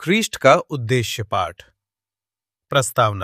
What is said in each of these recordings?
ख्रीष्ट का उद्देश्य पाठ। प्रस्तावना।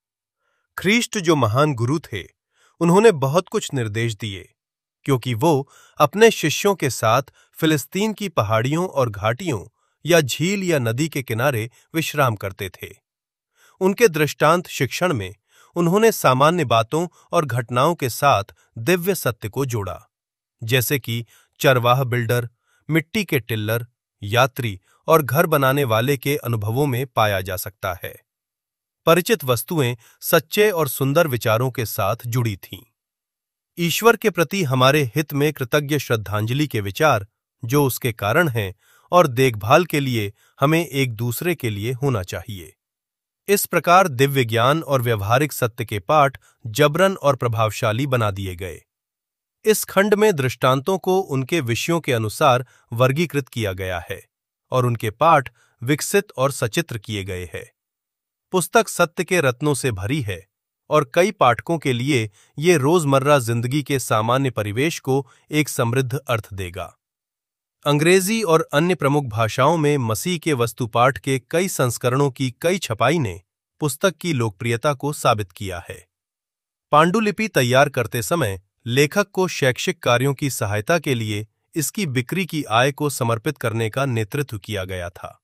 ख्रीष्ट जो महान गुरु थे, उन्होंने बहुत कुछ निर्देश दिए, क्योंकि वो अपने शिष्यों के साथ फिलिस्तीन की पहाड़ियों और घाटियों या झील या नदी के किनारे विश्राम करते थे। उनके दृष्टांत शिक्षण में उन्होंने सामान्य बातों और घटनाओं के साथ दिव्य सत्य को जोड़ा, जैसे कि चरवाह बिल्डर, मिट्टी के टिल्लर, यात्री और घर बनाने वाले के अनुभवों में पाया जा सकता है। परिचित वस्तुएं सच्चे और सुंदर विचारों के साथ जुड़ी थीं। ईश्वर के प्रति हमारे हित में कृतज्ञ श्रद्धांजलि के विचार, जो उसके कारण हैं, और देखभाल के लिए हमें एक दूसरे के लिए होना चाहिए। इस प्रकार दिव्य ज्ञान और व्यवहारिक सत्य के पाठ जबरन और प्रभावशाली बना दिए गए। इस खंड में दृष्टांतों को उनके विषयों के अनुसार वर्गीकृत किया गया है और उनके पाठ विकसित और सचित्र किए गए हैं। पुस्तक सत्य के रत्नों से भरी है और कई पाठकों के लिए ये रोजमर्रा जिंदगी के सामान्य परिवेश को एक समृद्ध अर्थ देगा। अंग्रेजी और अन्य प्रमुख भाषाओं में मसीह के वस्तुपाठ के कई संस्करणों की कई छपाई ने पुस्तक की लोकप्रियता को साबित किया है। पांडुलिपि तैयार करते समय लेखक को शैक्षिक कार्यों की सहायता के लिए इसकी बिक्री की आय को समर्पित करने का नेतृत्व किया गया था।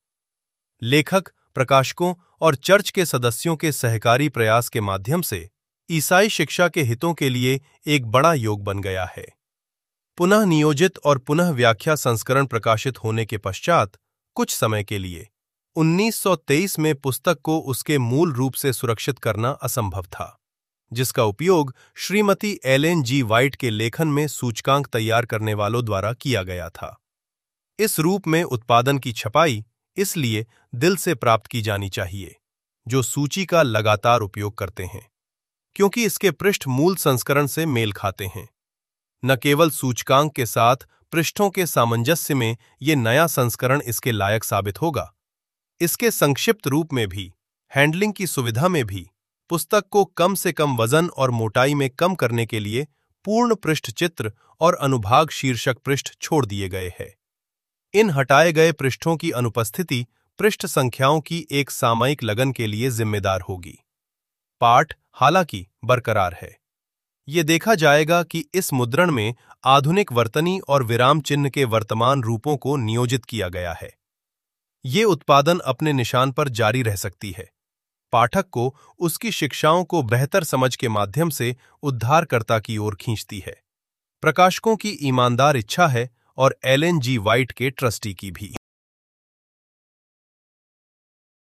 लेखक, प्रकाशकों और चर्च के सदस्यों के सहकारी प्रयास के माध्यम से ईसाई शिक्षा के हितों के लिए एक बड़ा योग बन गया है। पुनः नियोजित और पुनः व्याख्या संस्करण प्रकाशित होने के पश्चात कुछ समय के लिए 1923 में पुस्तक को उसके मूल रूप से सुरक्षित करना असंभव था, जिसका उपयोग श्रीमती एलेन जी वाइट के लेखन में सूचकांक तैयार करने वालों द्वारा किया गया था। इस रूप में उत्पादन की छपाई इसलिए दिल से प्राप्त की जानी चाहिए, जो सूची का लगातार उपयोग करते हैं, क्योंकि इसके पृष्ठ मूल संस्करण से मेल खाते हैं। न केवल सूचकांक के साथ पृष्ठों के सामंजस्य में ये नया संस्करण इसके लायक साबित होगा, इसके संक्षिप्त रूप में भी, हैंडलिंग की सुविधा में भी, पुस्तक को कम से कम वजन और मोटाई में कम करने के लिए पूर्ण पृष्ठ चित्र और अनुभाग शीर्षक पृष्ठ छोड़ दिए गए हैं। इन हटाए गए पृष्ठों की अनुपस्थिति पृष्ठ संख्याओं की एक सामयिक लगन के लिए जिम्मेदार होगी। पाठ हालांकि बरकरार है। ये देखा जाएगा कि इस मुद्रण में आधुनिक वर्तनी और विराम चिन्ह के वर्तमान रूपों को नियोजित किया गया है। ये उत्पादन अपने निशान पर जारी रह सकती है, पाठक को उसकी शिक्षाओं को बेहतर समझ के माध्यम से उद्धारकर्ता की ओर खींचती है। प्रकाशकों की ईमानदार इच्छा है और एलेन जी वाइट के ट्रस्टी की भी।